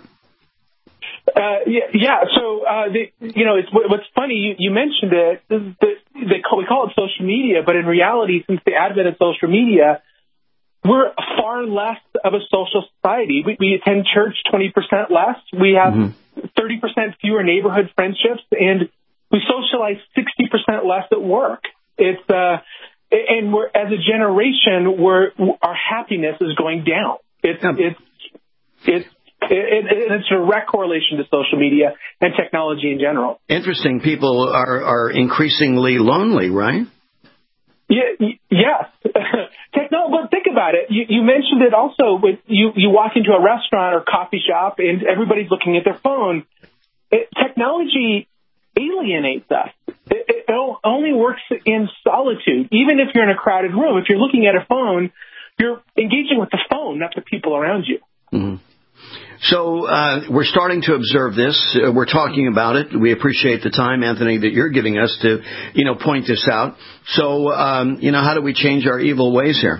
Uh, yeah, yeah. So, uh, the, you know, it's, what's funny, you, you mentioned it, the, they call, we call it social media, but in reality, since the advent of social media, we're far less of a social society. We, we attend church twenty percent less. We have mm-hmm. thirty percent fewer neighborhood friendships, and we socialize sixty percent less at work. It's, uh, and we're, as a generation, we're, our happiness is going down. It's, yeah. it's, it's, It, it, it's a direct correlation to social media and technology in general. Interesting. People are, are increasingly lonely, right? Yeah, yes. Techno- but think about it. You, you mentioned it also. With you, you walk into a restaurant or coffee shop and everybody's looking at their phone. It, technology alienates us. It, it only works in solitude. Even if you're in a crowded room, if you're looking at a phone, you're engaging with the phone, not the people around you. Mm-hmm. So uh, we're starting to observe this. Uh, we're talking about it. We appreciate the time, Anthony, that you're giving us to, you know, point this out. So, um, you know, how do we change our evil ways here?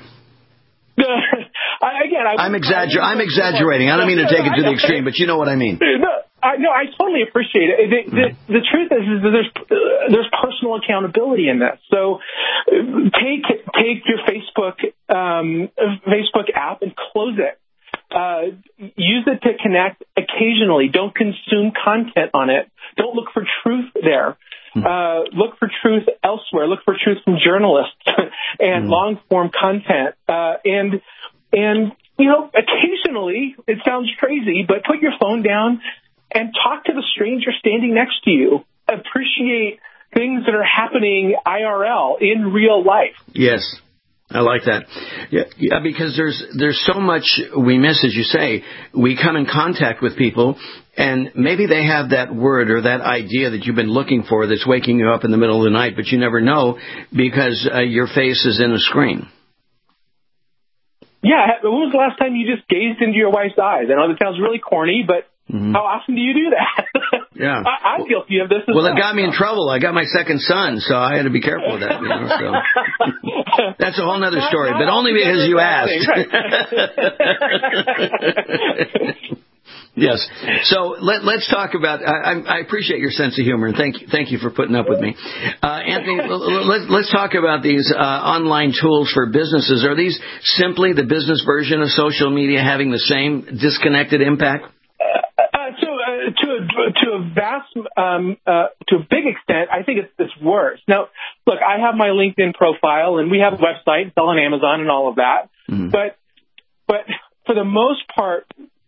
I, again, I, I'm, exagger- I'm exaggerating. I don't mean to take it to the extreme, but you know what I mean. No, I, no, I totally appreciate it. The, the, the truth is, is that there's uh, there's personal accountability in this. So take take your Facebook um, Facebook app and close it. Uh, use it to connect occasionally. Don't consume content on it. Don't look for truth there. Uh, look for truth elsewhere. Look for truth from journalists and mm. long-form content. Uh, and, and, you know, occasionally, it sounds crazy, but put your phone down and talk to the stranger standing next to you. Appreciate things that are happening I R L in real life. Yes. I like that. Yeah, yeah, because there's there's so much we miss, as you say. We come in contact with people, and maybe they have that word or that idea that you've been looking for that's waking you up in the middle of the night, but you never know because uh, your face is in a screen. Yeah, when was the last time you just gazed into your wife's eyes? I know that sounds really corny, but mm-hmm. how often do you do that? Yeah, I, I'm guilty of this as well. Well, it got me in trouble. I got my second son, so I had to be careful with that. You know, so. That's a whole other story, but only because you asked. Yes. So let, let's talk about. I, I appreciate your sense of humor, and thank you, thank you for putting up with me, uh, Anthony. let, let's talk about these uh, online tools for businesses. Are these simply the business version of social media having the same disconnected impact? To a, to a vast, um, uh, to a big extent, I think it's, it's worse. Now, look, I have my LinkedIn profile, and we have a website, sell on Amazon, and all of that. Mm-hmm. But, but for the most part,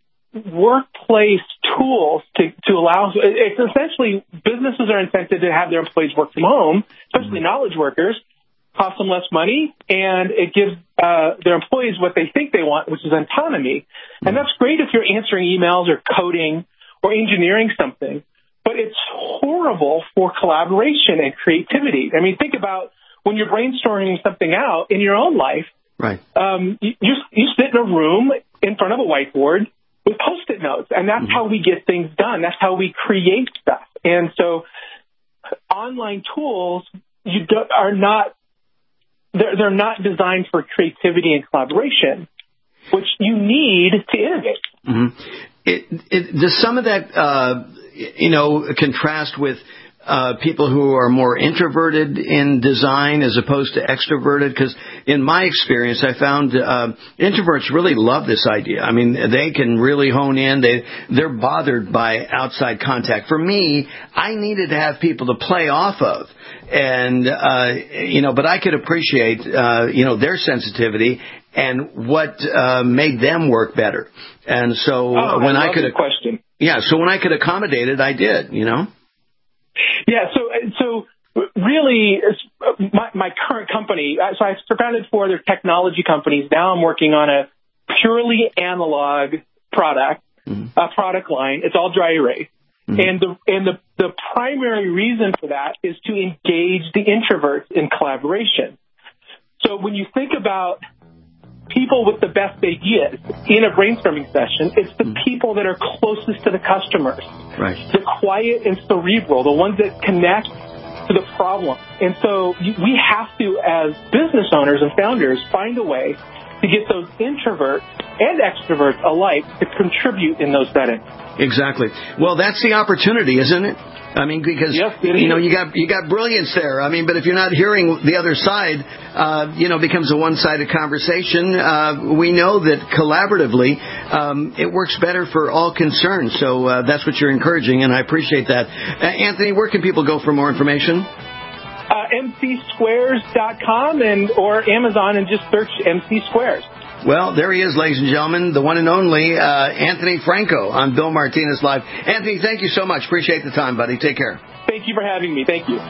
workplace tools to, to allow, it's essentially businesses are incented to have their employees work from home, especially mm-hmm. knowledge workers, cost them less money, and it gives uh, their employees what they think they want, which is autonomy. Mm-hmm. And that's great if you're answering emails or coding or engineering something, but it's horrible for collaboration and creativity. I mean, think about when you're brainstorming something out in your own life. Right. Um, you, you, you sit in a room in front of a whiteboard with Post-it notes, and that's mm-hmm. how we get things done. That's how we create stuff. And so online tools you do, are not, they're, they're not designed for creativity and collaboration, which you need to innovate. Mm-hmm. It, it, does some of that, uh, you know, contrast with uh, people who are more introverted in design as opposed to extroverted? Because in my experience, I found uh, introverts really love this idea. I mean, they can really hone in. They, they're bothered by outside contact. For me, I needed to have people to play off of. And, uh, you know, but I could appreciate, uh, you know, their sensitivity and what uh, made them work better. And so oh, when I, I could, question. yeah, so when I could accommodate it, I did, you know. Yeah, so so really, my, my current company. So I've founded four other technology companies. Now I'm working on a purely analog product, mm-hmm. a product line. It's all dry erase. Mm-hmm. And the and the, the primary reason for that is to engage the introverts in collaboration. So when you think about people with the best ideas in a brainstorming session, it's the mm-hmm. people that are closest to the customers, right? The quiet and cerebral, the ones that connect to the problem. And so we have to, as business owners and founders, find a way to get those introverts and extroverts alike to contribute in those settings. Exactly. Well, that's the opportunity, isn't it? I mean, because, yes, you know, you got you got brilliance there. I mean, but if you're not hearing the other side, uh, you know, becomes a one-sided conversation. Uh, we know that collaboratively, um, it works better for all concerned. So uh, that's what you're encouraging, and I appreciate that. Uh, Anthony, where can people go for more information? Uh, M C squares dot com and or Amazon, and just search M C Squares. Well, there he is, ladies and gentlemen, the one and only uh, Anthony Franco on Bill Martinez Live. Anthony, thank you so much. Appreciate the time, buddy. Take care. Thank you for having me. Thank you.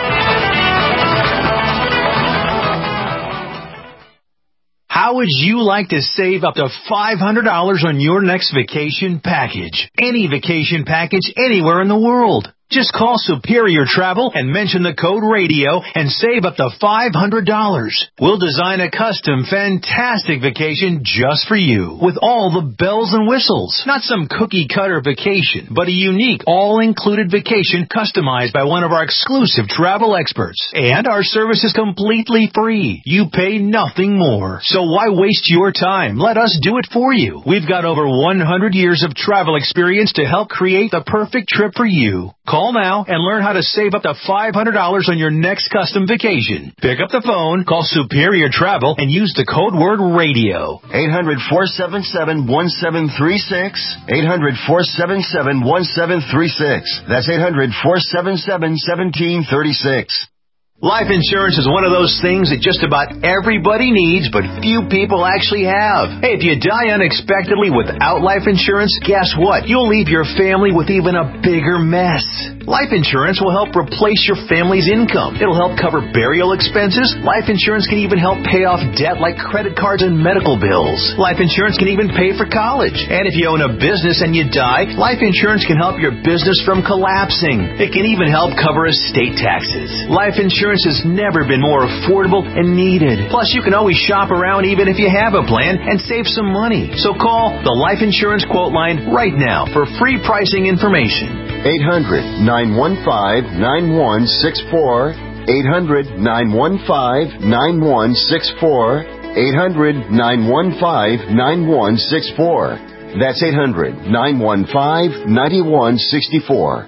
How would you like to save up to five hundred dollars on your next vacation package? Any vacation package anywhere in the world. Just call Superior Travel and mention the code radio and save up to five hundred dollars. We'll design a custom, fantastic vacation just for you with all the bells and whistles. Not some cookie-cutter vacation, but a unique, all-included vacation customized by one of our exclusive travel experts. And our service is completely free. You pay nothing more. So why waste your time? Let us do it for you. We've got over one hundred years of travel experience to help create the perfect trip for you. Call now and learn how to save up to five hundred dollars on your next custom vacation. Pick up the phone, call Superior Travel, and use the code word radio. eight hundred, four seven seven, one seven three six. eight hundred, four seven seven, one seven three six. That's eight hundred, four seven seven, one seven three six. Life insurance is one of those things that just about everybody needs, but few people actually have. Hey, if you die unexpectedly without life insurance, guess what? You'll leave your family with even a bigger mess. Life insurance will help replace your family's income. It'll help cover burial expenses. Life insurance can even help pay off debt like credit cards and medical bills. Life insurance can even pay for college. And if you own a business and you die, life insurance can help your business from collapsing. It can even help cover estate taxes. Life insurance has never been more affordable and needed. Plus, you can always shop around even if you have a plan and save some money. So call the Life Insurance Quote Line right now for free pricing information. eight hundred, nine one five, nine one six four. eight hundred, nine one five, nine one six four. eight hundred, nine one five, nine one six four. That's eight hundred, nine one five, nine one six four.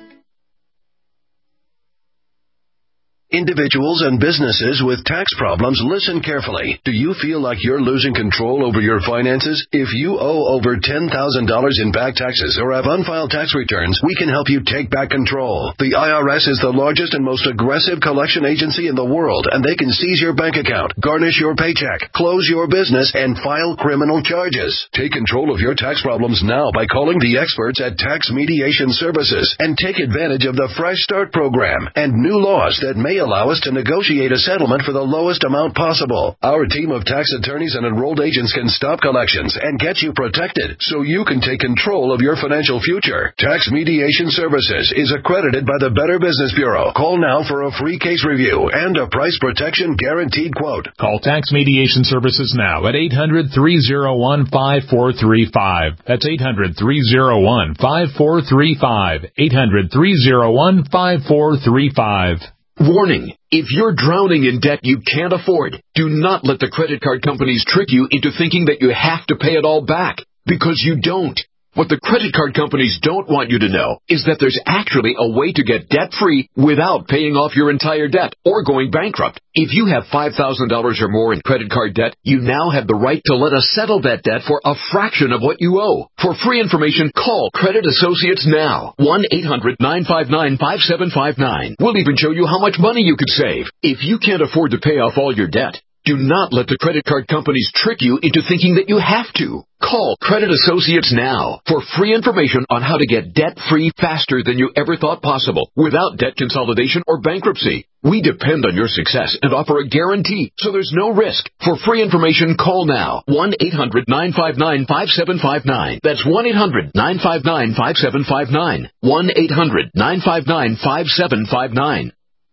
Individuals and businesses with tax problems, listen carefully. Do you feel like you're losing control over your finances? If you owe over ten thousand dollars in back taxes or have unfiled tax returns, we can help you take back control. The I R S is the largest and most aggressive collection agency in the world, and they can seize your bank account, garnish your paycheck, close your business, and file criminal charges. Take control of your tax problems now by calling the experts at Tax Mediation Services and take advantage of the Fresh Start program and new laws that may allow us to negotiate a settlement for the lowest amount possible. Our team of tax attorneys and enrolled agents can stop collections and get you protected so you can take control of your financial future. Tax Mediation Services is accredited by the Better Business Bureau. Call now for a free case review and a price protection guaranteed quote. Call Tax Mediation Services now at eight hundred, three oh one, five four three five. That's eight hundred, three oh one, five four three five. eight hundred, three oh one, five four three five. Warning, if you're drowning in debt you can't afford, do not let the credit card companies trick you into thinking that you have to pay it all back, because you don't. What the credit card companies don't want you to know is that there's actually a way to get debt-free without paying off your entire debt or going bankrupt. If you have five thousand dollars or more in credit card debt, you now have the right to let us settle that debt for a fraction of what you owe. For free information, call Credit Associates now. one eight hundred, nine five nine, five seven five nine. We'll even show you how much money you could save. If you can't afford to pay off all your debt, do not let the credit card companies trick you into thinking that you have to. Call Credit Associates now for free information on how to get debt-free faster than you ever thought possible without debt consolidation or bankruptcy. We depend on your success and offer a guarantee, so there's no risk. For free information, call now. one eight hundred, nine five nine, five seven five nine. That's one eight hundred, nine five nine, five seven five nine. one eight hundred, nine five nine, five seven five nine.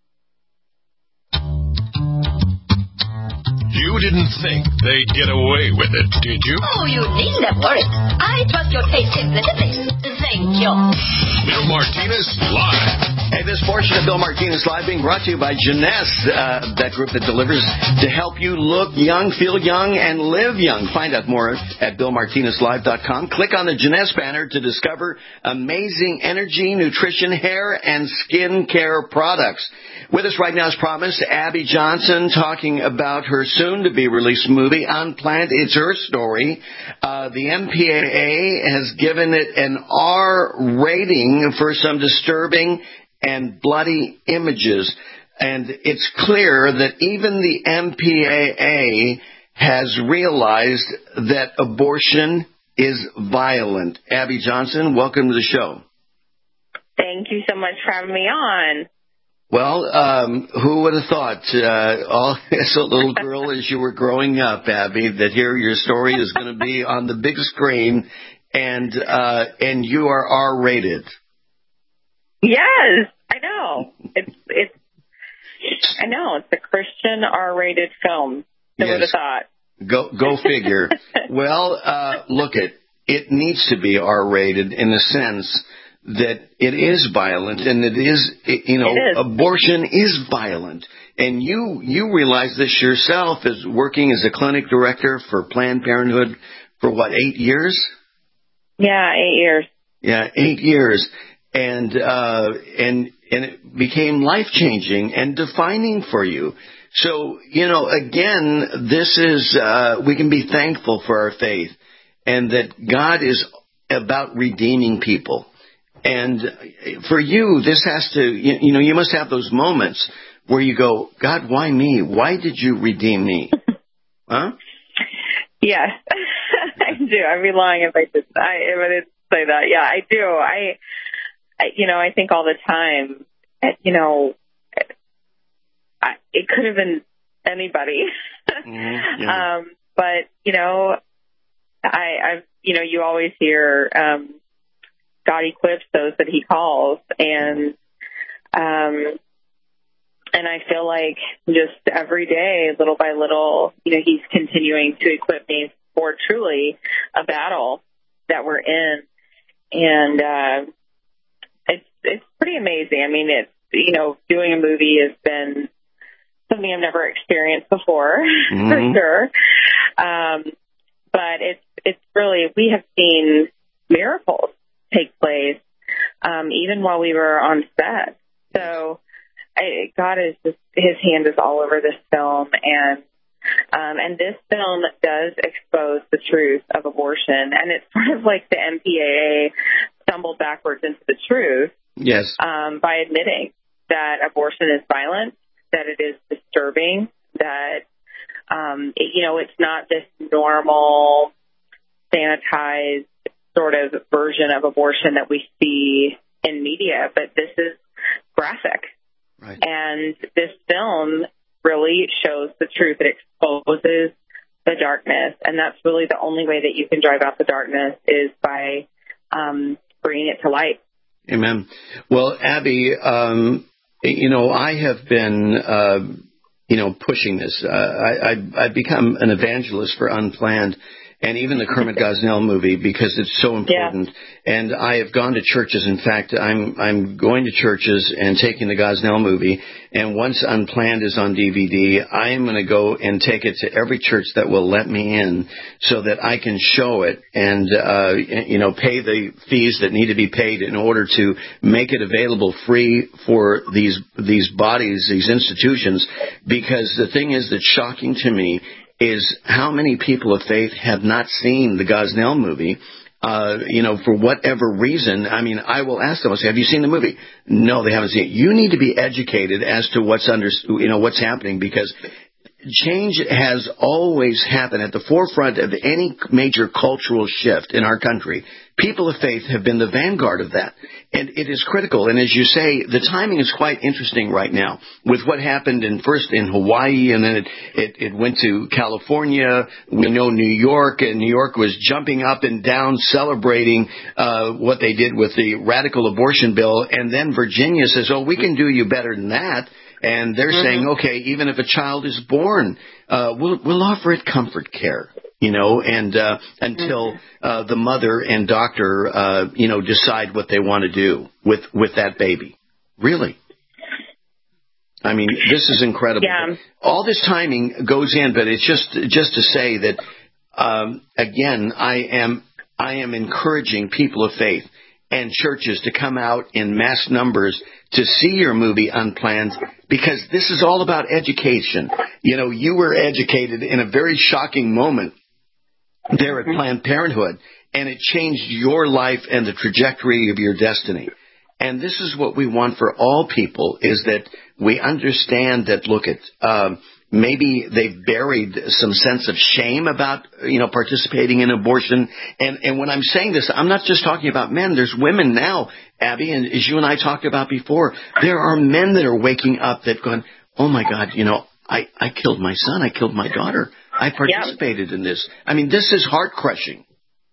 You didn't think they'd get away with it, did you? Oh, you needn't have worried. I trust your taste implicitly. Thank you. Bill Martinez Live. Hey, this portion of Bill Martinez Live being brought to you by Jeunesse, uh, that group that delivers to help you look young, feel young, and live young. Find out more at bill martinez live dot com. Click on the Jeunesse banner to discover amazing energy, nutrition, hair, and skin care products. With us right now, as promised, Abby Johnson talking about her soon-to-be-released movie, Unplanned. It's her story. Uh, the M P A A has given it an R rating for some disturbing and bloody images. And it's clear that even the M P A A has realized that abortion is violent. Abby Johnson, welcome to the show. Thank you so much for having me on. Well, um, who would have thought, uh, all, as a little girl as you were growing up, Abby, that here your story is going to be on the big screen, and uh, and you are R-rated. Yes, I know. It's it's. I know it's a Christian R-rated film. Who Yes. would have thought? Go go figure. Well, uh, look it. It needs to be R-rated in the sense that it is violent, and it is, you know, It is. abortion is violent. And you you realize this yourself as working as a clinic director for Planned Parenthood for what, eight years? Yeah, eight years. Yeah, eight years. And uh, and and it became life changing and defining for you. So, you know, again, this is uh, we can be thankful for our faith, and that God is about redeeming people. And for you, this has to, you, you know, you must have those moments where you go, God, why me? Why did you redeem me? Huh? Yes, I do. I'd be lying if I did. I if I didn't say that. Yeah, I do. I I, you know, I think all the time, you know, I, it could have been anybody. Mm-hmm, yeah. um, but, you know, I, I've, you know, you always hear um, God equips those that he calls. And, um, and I feel like just every day, little by little, you know, he's continuing to equip me for truly a battle that we're in. And uh, it's it's pretty amazing. I mean, it's, you know, doing a movie has been something I've never experienced before, mm-hmm. for sure. Um, but it's it's really, we have seen miracles take place um, even while we were on set. So I, God is just, his hand is all over this film, and um, and this film does expose the truth of abortion, and it's sort of like the M P A A stumbled backwards into the truth. Yes. Um, by admitting that abortion is violent, that it is disturbing, that um, it, you know, it's not this normal, sanitized sort of version of abortion that we see in media, but this is graphic. Right. And this film really shows the truth. It exposes the darkness, and that's really the only way that you can drive out the darkness is by um, bringing it to light. Amen. Well, Abby, um, you know, I have been, uh, you know, pushing this. Uh, I, I, I've become an evangelist for Unplanned, and even the Kermit Gosnell movie, because it's so important. Yeah. And I have gone to churches. In fact, I'm I'm going to churches and taking the Gosnell movie. And once Unplanned is on D V D, I am going to go and take it to every church that will let me in, so that I can show it and uh, you know, pay the fees that need to be paid in order to make it available free for these these bodies, these institutions. Because the thing is that's shocking to me is how many people of faith have not seen the Gosnell movie, uh, you know, for whatever reason. I mean, I will ask them, I say, have you seen the movie? No, they haven't seen it. You need to be educated as to what's under, you know, what's happening, because change has always happened at the forefront of any major cultural shift in our country. People of faith have been the vanguard of that, and it is critical. And as you say, the timing is quite interesting right now with what happened in first in Hawaii, and then it, it, it went to California. We know New York, and New York was jumping up and down celebrating uh, what they did with the radical abortion bill, and then Virginia says, oh, we can do you better than that. And they're mm-hmm. saying, okay, even if a child is born, uh, we'll, we'll offer it comfort care, you know, and uh, until uh, the mother and doctor, uh, you know, decide what they want to do with, with that baby. Really? I mean, this is incredible. Yeah. All this timing goes in, but it's just just to say that, um, again, I am I am encouraging people of faith and churches to come out in mass numbers to see your movie Unplanned, because this is all about education. You know, you were educated in a very shocking moment there at Planned Parenthood, and it changed your life and the trajectory of your destiny. And this is what we want for all people, is that we understand that, look, at um, maybe they've buried some sense of shame about, you know, participating in abortion. And, and when I'm saying this, I'm not just talking about men. There's women now, Abby, and as you and I talked about before, there are men that are waking up that going, oh, my God, you know, I, I killed my son. I killed my daughter. I participated yeah. in this. I mean, this is heart-crushing.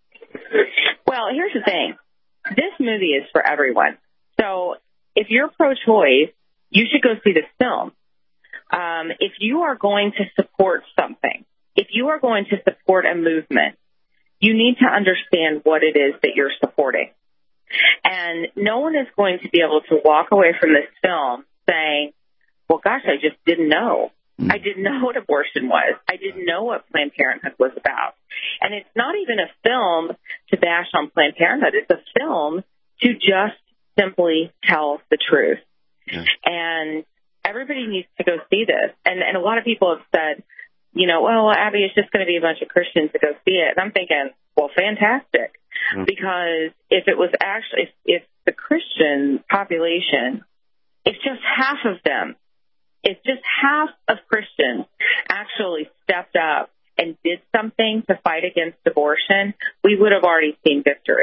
Well, here's the thing. This movie is for everyone. So if you're pro-choice, you should go see this film. Um, if you are going to support something, if you are going to support a movement, you need to understand what it is that you're supporting. And no one is going to be able to walk away from this film saying, well, gosh, I just didn't know. I didn't know what abortion was. I didn't know what Planned Parenthood was about. And it's not even a film to bash on Planned Parenthood. It's a film to just simply tell the truth. Yeah. And everybody needs to go see this. And, and a lot of people have said, you know, well, Abby, it's just going to be a bunch of Christians to go see it. And I'm thinking, well, fantastic. Mm-hmm. Because if it was actually, if, if the Christian population, if just half of them, if just half of Christians actually stepped up and did something to fight against abortion, we would have already seen victory.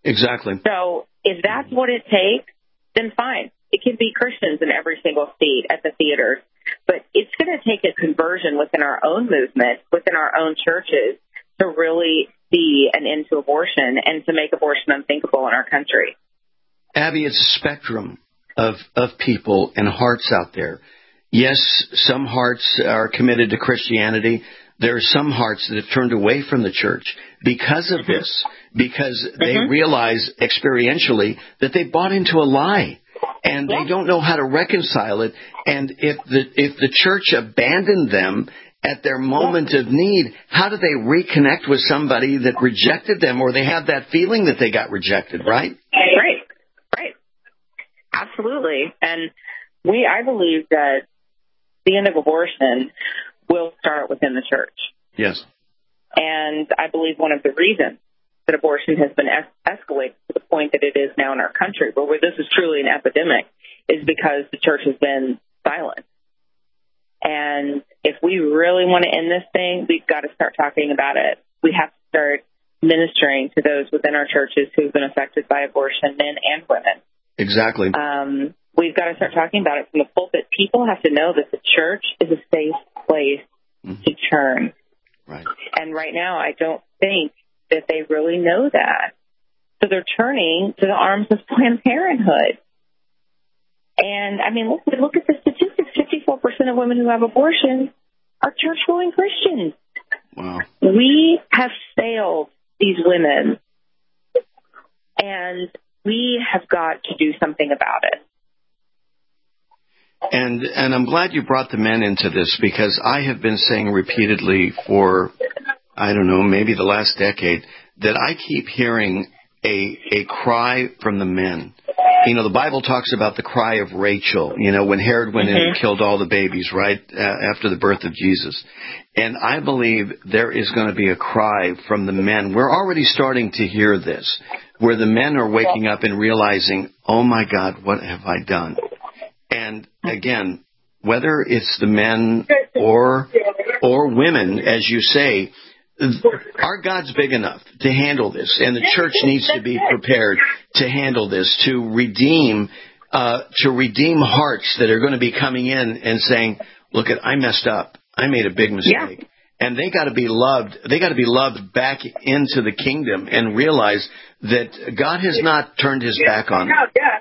Exactly. So if that's what it takes, then fine. It can be Christians in every single seat at the theaters. But it's going to take a conversion within our own movement, within our own churches, to really see an end to abortion and to make abortion unthinkable in our country. Abby, it's a spectrum of, of people and hearts out there. Yes, some hearts are committed to Christianity. There are some hearts that have turned away from the church because of this, because they mm-hmm. realize experientially that they bought into a lie. And yeah. they don't know how to reconcile it. And if the if the church abandoned them at their moment yeah. of need, how do they reconnect with somebody that rejected them, or they have that feeling that they got rejected, right? Right, right. Absolutely. And we, I believe that the end of abortion will start within the church. Yes. And I believe one of the reasons that abortion has been es- escalated to the point that it is now in our country, but where this is truly an epidemic, is because the church has been silent. And if we really want to end this thing, we've got to start talking about it. We have to start ministering to those within our churches who've been affected by abortion, men and women. Exactly. Um, we've got to start talking about it from the pulpit. People have to know that the church is a safe place mm-hmm. to turn. Right. And right now, I don't think that they really know that. So they're turning to the arms of Planned Parenthood. And, I mean, look, look at the statistics. fifty-four percent of women who have abortions are church-going Christians. Wow. We have failed these women, and we have got to do something about it. And and I'm glad you brought the men into this, because I have been saying repeatedly for, I don't know, maybe the last decade, that I keep hearing a a cry from the men. You know, the Bible talks about the cry of Rachel, you know, when Herod went mm-hmm. in and killed all the babies, right, uh, after the birth of Jesus. And I believe there is going to be a cry from the men. We're already starting to hear this, where the men are waking up and realizing, oh, my God, what have I done? And, again, whether it's the men or or women, as you say, our God's big enough to handle this, and the church needs to be prepared to handle this, to redeem uh, to redeem hearts that are going to be coming in and saying, look, I messed up. I made a big mistake. Yeah. And they got to be loved. They got to be loved back into the kingdom and realize that God has not turned his back on them.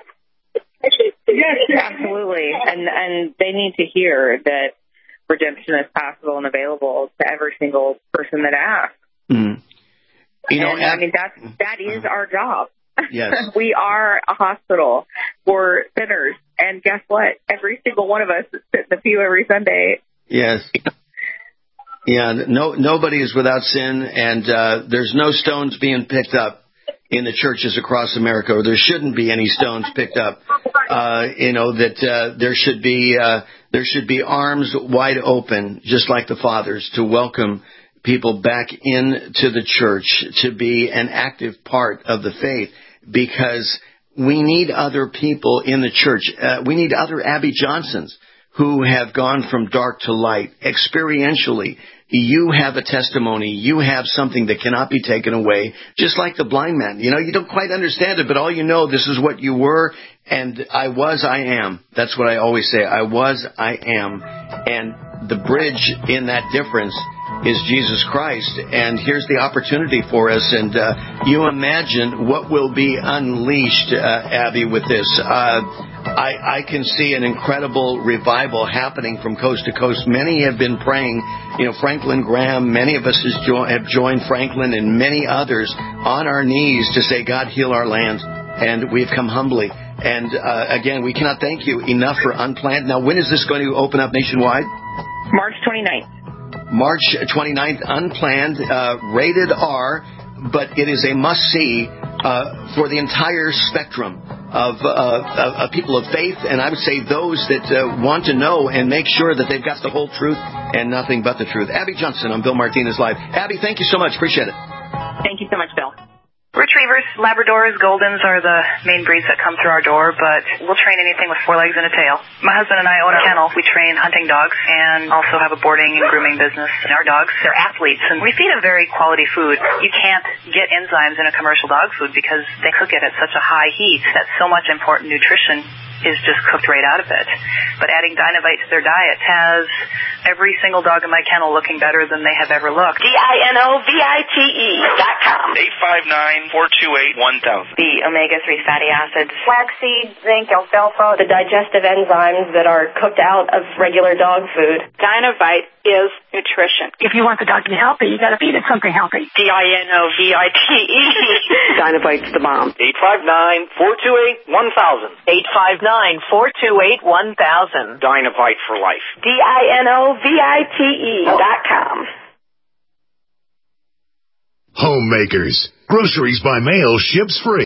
Absolutely. And, and they need to hear that redemption is possible and available to every single person that asks. Mm. You know, and, I mean, that's, that is our job. Yes. We are a hospital for sinners. And guess what? Every single one of us sits in the pew every Sunday. Yes. Yeah, no, nobody is without sin, and uh, there's no stones being picked up in the churches across America, or there shouldn't be any stones picked up. Uh, you know, that uh, there should be uh, there should be arms wide open, just like the fathers, to welcome people back into the church, to be an active part of the faith, because we need other people in the church. Uh, we need other Abby Johnsons who have gone from dark to light experientially. You have a testimony. You have something that cannot be taken away, just like the blind man. You know, you don't quite understand it, but all you know, this is what you were, and I was, I am. That's what I always say. I was, I am. And the bridge in that difference is Jesus Christ. And here's the opportunity for us. And uh, you imagine what will be unleashed, uh, Abby, with this. Uh, I, I can see an incredible revival happening from coast to coast. Many have been praying. You know, Franklin Graham, many of us has jo- have joined Franklin and many others on our knees to say, God, heal our land. And we've come humbly. And uh, again, we cannot thank you enough for Unplanned. Now, when is this going to open up nationwide? March twenty-ninth. March twenty-ninth, Unplanned, uh, rated R, but it is a must-see uh, for the entire spectrum of, uh, of people of faith, and I would say those that uh, want to know and make sure that they've got the whole truth and nothing but the truth. Abby Johnson on Bill Martinez Live. Abby, thank you so much. Appreciate it. Thank you so much, Bill. Rich Retrievers, Labradors, Goldens are the main breeds that come through our door, but we'll train anything with four legs and a tail. My husband and I own a kennel. We train hunting dogs and also have a boarding and grooming business. And our dogs, they're athletes, and we feed them very quality food. You can't get enzymes in a commercial dog food because they cook it at such a high heat that so much important nutrition is just cooked right out of it. But adding Dynovite to their diet has every single dog in my kennel looking better than they have ever looked. D I N O V I T E dot com. eight five nine, four two eight, one thousand. The omega three fatty acids. Flaxseed, zinc, alfalfa, the digestive enzymes that are cooked out of regular dog food. Dynovite is nutrition. If you want the dog to be healthy, you got to feed it something healthy. D I N O V I T E. Dynovite's the bomb. eight five nine, four two eight, one thousand. eight five nine, four two eight, one thousand. Dynovite for life. D I N O V I T E dot com. Homemakers. Groceries by mail ships free.